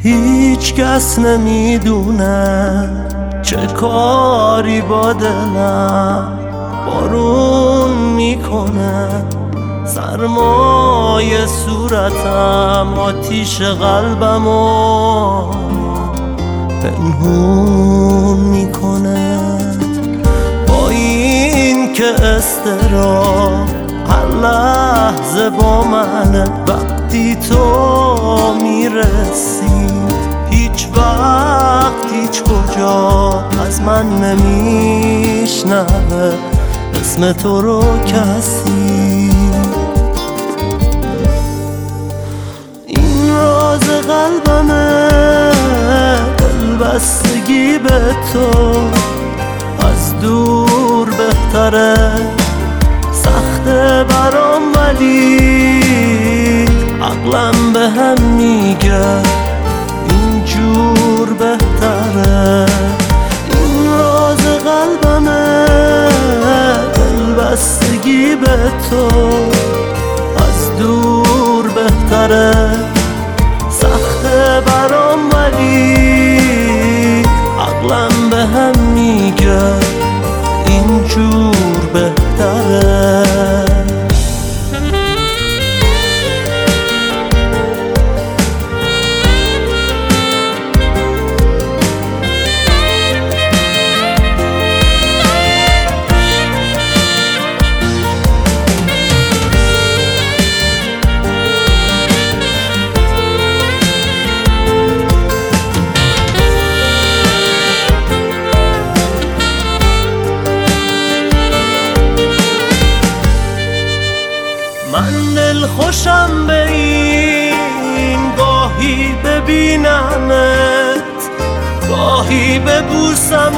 هیچ کس نمیدونه چه کاری با دلم بارون میکنه، سرمای صورتم آتیش قلبمو پنهون میکنه. با این که اضطراب هر لحظه با منه، وقتی تو میرسی هیچ وقت هیچ کجا از من نمیشنوه اسم تو رو کسی. این راز قلبمه، دلبستگی به تو از دور بهتره، سخته برام ولی عقلم به هم میگه اینجور بهتره. این راز قلبمه، دلبستگی به تو از دور بهتره، سخته برام ولی عقلم به هم میگه اینجور بهتره. من دل خوشم به این گاهی ببینمت گاهی ببوسمت،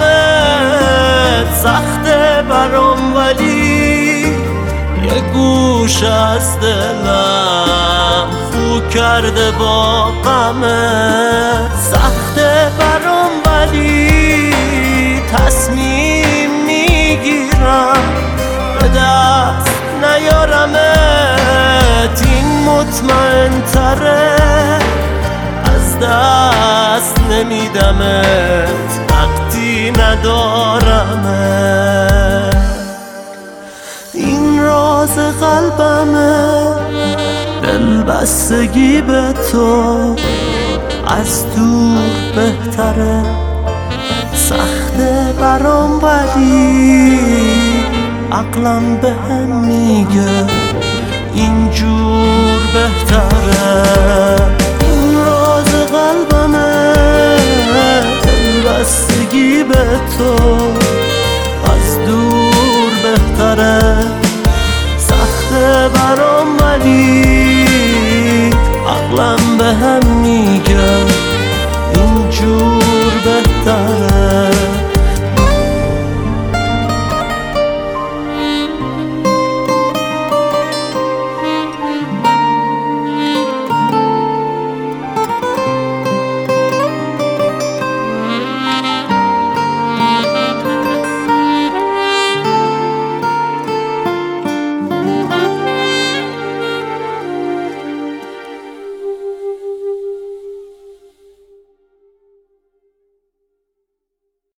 سخته برام ولی یه گوش از دلم خو کرده با غمت. سخته برام ولی تصمیم میگیرم به دست نیارمت، این مطمئن تره از دست نمیدمت وقتی ندارمت. این راز قلبمه، دلبستگی به تو از دور بهتره، سخته برام ولی عقلم به هم میگه اینجور بهتره.